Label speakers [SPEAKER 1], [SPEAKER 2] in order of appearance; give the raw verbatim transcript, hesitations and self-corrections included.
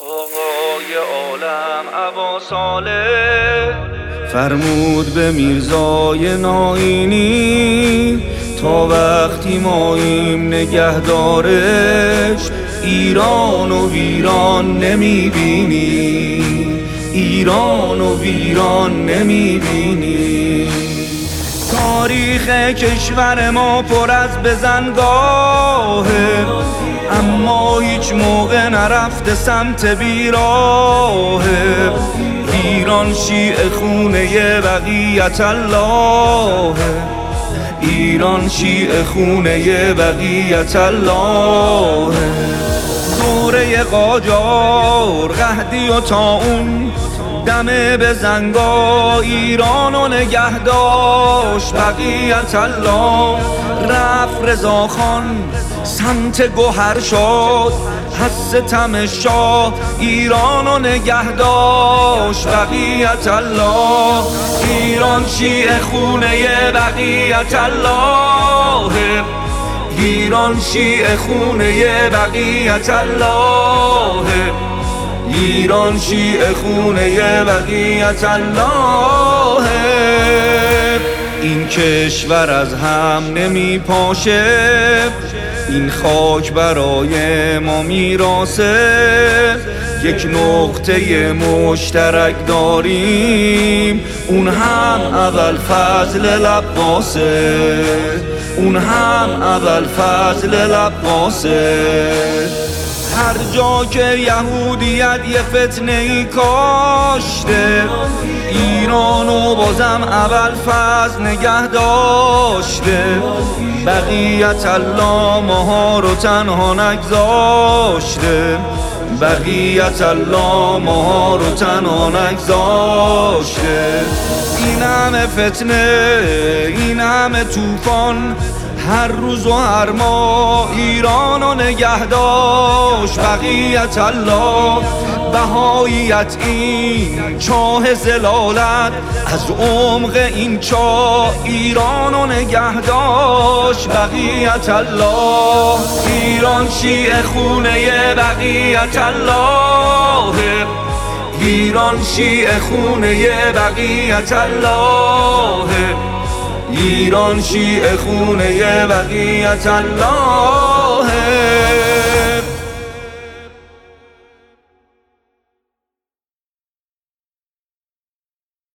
[SPEAKER 1] آقای عالم ابا صالح فرمود به میرزای ناینی تا وقتی ماییم نگهدارش ایران و ویران نمیبینی، ایران و ویران نمیبینی. تاریخ کشور ما پر از بزنگاهه، اما هیچ موقع نرفته سمت بیراهه. ایران شیعه خونه بقیت الله، ایران شیعه خونه بقیت الله. دوره قاجار، قحطی و طاعون، دم بزنگاه ایران و نگه داشت بقیت الله. رفت رضاخان سمت گوهر شد، از ستم شاه ایران و نگه داشت بقیت الله. ایران شیعه خونه بقیت الله، ایران شیعه خونه بقیت الله، ایران شیعه خونه بقیت الله. این کشور از هم نمی پاشه، این خاک برای ما میراثه. یک نقطه مشترک داریم، اون هم ابوالفضل العباسه، اون هم ابوالفضل العباسه. هر جا که یهودیت یه فتنه ای کاشته، ایرانو بازم ابوالفضل نگه داشته. بقیت الله ماها رو تنها نگذاشته، بقیت الله ماها رو تنها نگذاشته. این همه فتنه، این همه طوفان، هر روز و هر ماه ایران و نگه داشت بقیت الله. بهاییت این چاه زلالت، از عمق این چاه ایران و نگه داشت بقیت الله. ایران شیعه خونه بقیت الله، ایران شیعه خونه بقیت الله، ایران شیعه خونه بقیت الله.